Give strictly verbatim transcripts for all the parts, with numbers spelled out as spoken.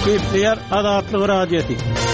Kepler Adatlyk radiosi.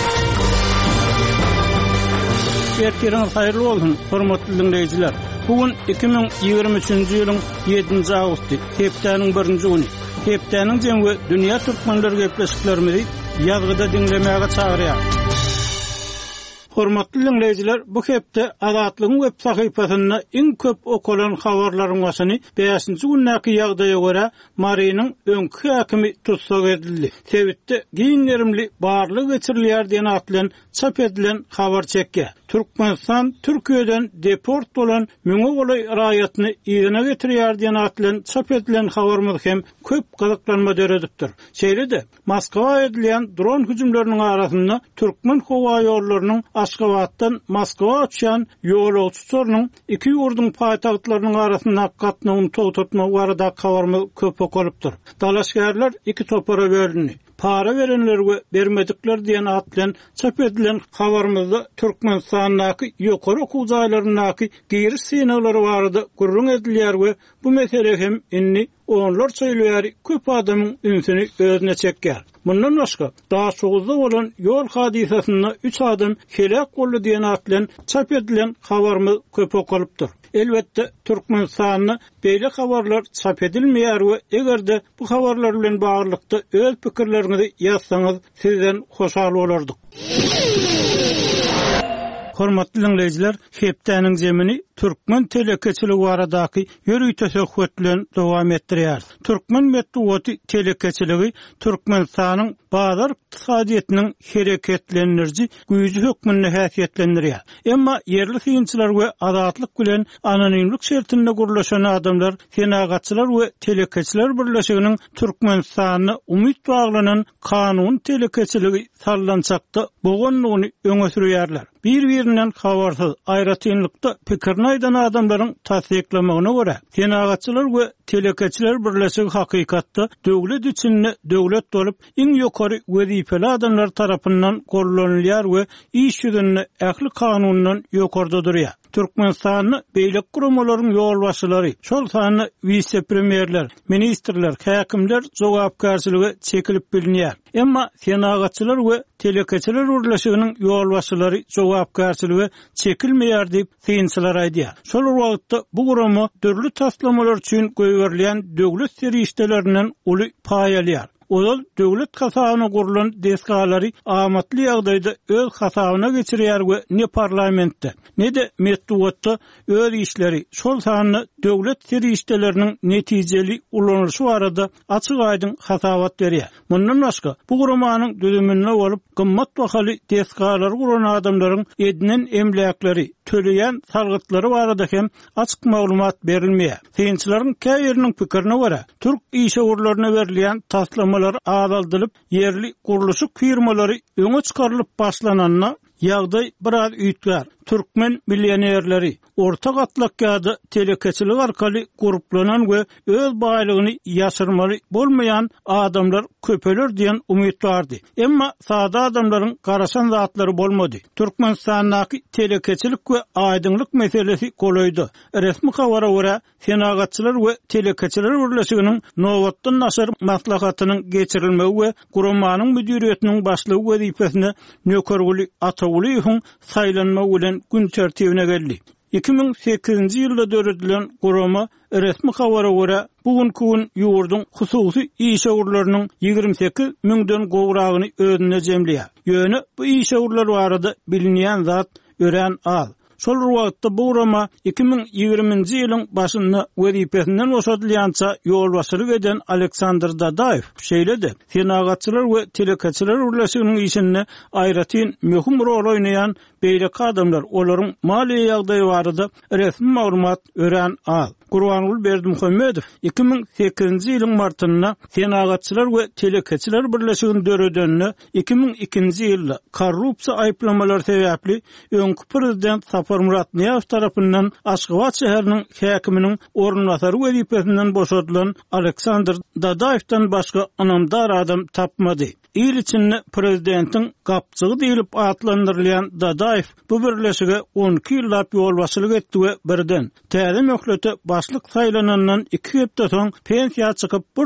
Ertiriniz hayırlı olsun, hormatly dinleyijiler. Bugün iki bin ýygrimi üçinji ýylyň ýedinji awgusty, hepdeniň birinji güni. Hepdeniň jemgy dünýä türkmenleri gepleşiklerimizi ýazgyda dinlemäge çagyrýar. Hormatly dinleyijiler, bu hepde Adatlygyň web sahypasyna iň köp okulan habarlaryň başyny beşinji günnäki ýagdaýa görä Marynyň öňkü häkimi tutsak edildi. Tebitde giňlerimli barlyk geçirilýär diýen atlan çap edilen habar çekkä. Türkmenistan Türkiýeden deport bolan müňe golay raýatyny ýygyna getirýär diýen atlan çap edilen habarmy hem köp gazaklanma döredipdir. Şeýle-de Moskwa edilen dron hüjümleriniň arasynda türkmen howa ýollarynyň Aşgabatdan Moskwa uçan ýolagçylarynyň iki ýurduň paýtagtlarynyň arasynda gatnawyny toýtatma barada habarmy köp okulypdyr. Dalaşgärler iki topara bölünýär. Para verenlerge bermedikler diýen atlan çap edilen habarymyzda Türkmenistanyň ýokary okuw jaýlaryndaky giriş synaglary barada gurrun edilýär we bu mesele hem inni onlar söýleýär köp adamyň ünsini özüne çekýär. Bundan başga daha şoguzda bolan ýol hadisasyna üç adam helak boldy diýen atlan çap edilen habarmy köp okulypdyr. Elbette Türkmenistanyň beýle habarlar çap edilmeýär we egerde bu habarlar bilen baglykda öz pikirlerinizi ýazsaňyz sizden hoşal bolardyk. Hormatly dinleyijiler, hepdeniň jemini Türkmen telekeçiligi baradaky ýörüýte söhbetlerini dowam etdirýär. Türkmen medeniýeti telekeçiligi Türkmenistanyň bazar iqtisadiýetiniň hereketlendiriji güýji hökmüni häsiýetlendirýär. Emma yerli synçylar we adatlyk bilen anonimlik şertinde gurulşan adamlar, senagatçylar we telekeçiler birleşiginiň Türkmenistanyny umyt baglanan kanun telekeçiligi sallançakda bogonlygyny öňe sürýärler. Bir-birinden habarsyz aýratynlykda pikirini aýdan adamlaryň tasdiklamagyna görä, senagatçylar we telekeçiler birleşigi hakykatda döwlet içinde döwlet bolup iň ýokary wezipeli adamlar tarapyndan gollanylýar we iş ýüzünde ähli kanundan ýokarda durýar. Türkmenistanyň beýlek gurumalaryň ýolbaşçylary, şol sany vice-premierler, ministrler, häkimler jogapkärçiligi çekilip bilinýär. Emma senagatçylar we telekeçiler birleşiginiň ýolbaşçylary jogapkärçiligi çekilmeýär diýip synçylar aýdýar. Şol wagtda bu gurumy dörli taslamalar üçin goýberlen döwlet serişdelerinden uly paýalýar. Olal döwlet hasabyna gurulan desgalary amatly ýagdaýda öz hasabyna geçirýär we ne parlamentde, ne de medeniýetde öz işleri şol sany döwlet serişdeleriniň netijeli ulanýyşy barada açyk aýdyn hasabat berýär. Mundan başga bu gurumanyň düzümine bolup gymmat bahaly desgalar guran adamlaryň edinen emlakleri, töleýän salgytlary barada hem açyk maglumat berilmeýär. Synçylaryň käýeriniň pikirine görä, türk iş owurlaryna berilýän taslama ağdaldylyp yerli guruluşyk firmalary öňe çykarylyp başlananyna ýagdaý biraz üýtgär. Türkmen millionerleri orta gatlakda telekeçilik arkaly gruplanan we öz baýlygyny ýaşyrmaly bolmayan adamlar köpeler diýen umyt bardy. Emma sada adamlaryň garaşan zatlary bolmady. Türkmenistanyň telekeçilik we aýdynlyk meselesi golaýdy. Resmi habara görä senagatçylar we telekeçiler birleşiginiň nowatdan naşar maslahatynyň geçirilmegi we gurumanyň müdiriýetiniň başlygy wezipesine nökerguli ataguly hün saýlanma bilen gün tertibine geldi. iki bin sekizinji ýylda döredilen gurama resmi habara görä bugünkü gün ýurduň hususy iş owurlarynyň ýygrimi sekiz miňden gowragyny özüne jemleýär. Ýöne bu iş owurlary barada bilinýän zat ören al. Şol wagtda bu gurama iki bin ýygrimiňji ýylyň başynda wezipesinden boşadylýança ýolbaşçylyk eden Aleksandr Dadaýew şeýle-de senagatçylar we telekeçiler birleşiginiň işinde aýratyn möhüm rol oýnaýan beýlek adamlar olaryň maliýe ýagdaýy barada resmi maglumat ören al. Gurbanuly Berdimuhammedow iki bin sekizinji ýylyň martynda senagatçylar we telekeçiler birleşigini döredenine iki bin ikinji ýylda korrupsiýa aýplamalary sebäpli öňkü prezident Sapar Murat Niýazow tarapyndan Aşgabat şäheriniň häkiminiň ornunasary wezipesinden boşadylan Aleksandr Dadaýewdan başga anamdar adam tapmady. İl içinde prezidentin gapçığı diýilip atlandyrylýan Dadaýew bu birleşige on iki ýyllap ýolbaşçylyk etdi we birden täze möhlete başlyk saýlanandan iki hepde soň pensiýa çykyp